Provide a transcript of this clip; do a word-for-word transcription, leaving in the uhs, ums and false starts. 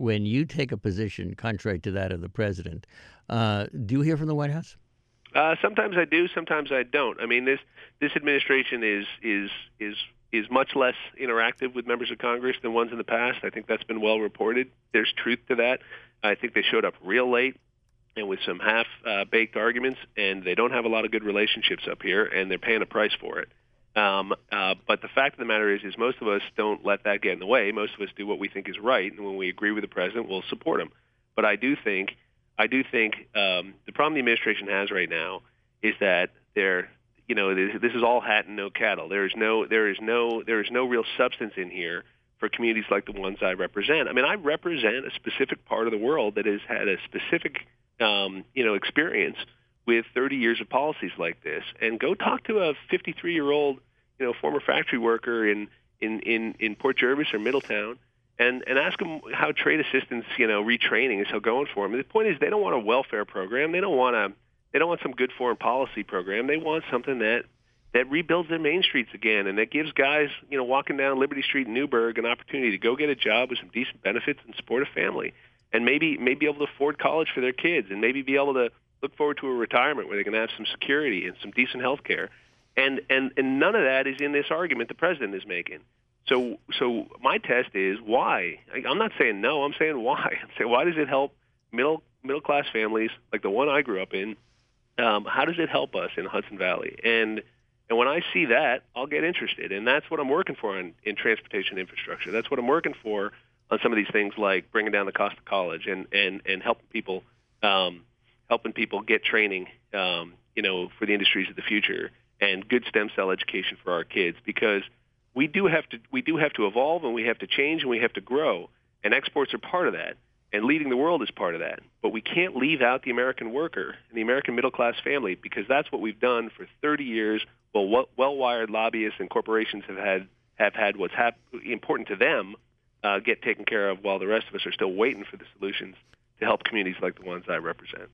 when you take a position contrary to that of the president, uh, do you hear from the White House? Uh, sometimes I do, sometimes I don't. I mean, this this administration is is is is much less interactive with members of Congress than ones in the past. I think that's been well reported. There's truth to that. I think they showed up real late and with some half-baked uh, arguments, and they don't have a lot of good relationships up here, and they're paying a price for it. Um, uh, but the fact of the matter is, is most of us don't let that get in the way. Most of us do what we think is right, and when we agree with the president, we'll support him. But I do think, I do think um, the problem the administration has right now is that they're, you know, this, this is all hat and no cattle. There is no, there is no, there is no real substance in here for communities like the ones I represent. I mean, I represent a specific part of the world that has had a specific, um, you know, experience with thirty years of policies like this. And go talk to a fifty-three-year-old, you know, former factory worker in, in, in, in Port Jervis or Middletown, and, and ask them how trade assistance, you know, retraining is still going for them. And the point is, they don't want a welfare program. They don't want a, they don't want some good foreign policy program. They want something that that rebuilds their main streets again, and that gives guys, you know, walking down Liberty Street in Newburgh an opportunity to go get a job with some decent benefits and support a family, and maybe maybe be able to afford college for their kids, and maybe be able to look forward to a retirement where they can have some security and some decent health care. And, and, and none of that is in this argument the president is making. So so my test is why? I'm not saying no, I'm saying why. I'm saying why does it help middle middle class families like the one I grew up in? Um, how does it help us in Hudson Valley? And and when I see that, I'll get interested. And that's what I'm working for in, in transportation infrastructure. That's what I'm working for on some of these things like bringing down the cost of college and, and, and helping people um, helping people get training, um, you know, for the industries of the future, and good stem cell education for our kids, because we do have to we do have to evolve, and we have to change, and we have to grow, and exports are part of that, and leading the world is part of that. But we can't leave out the American worker and the American middle class family, because that's what we've done for thirty years. Well, well-wired lobbyists and corporations have had have had what's hap- important to them uh, get taken care of, while the rest of us are still waiting for the solutions to help communities like the ones I represent.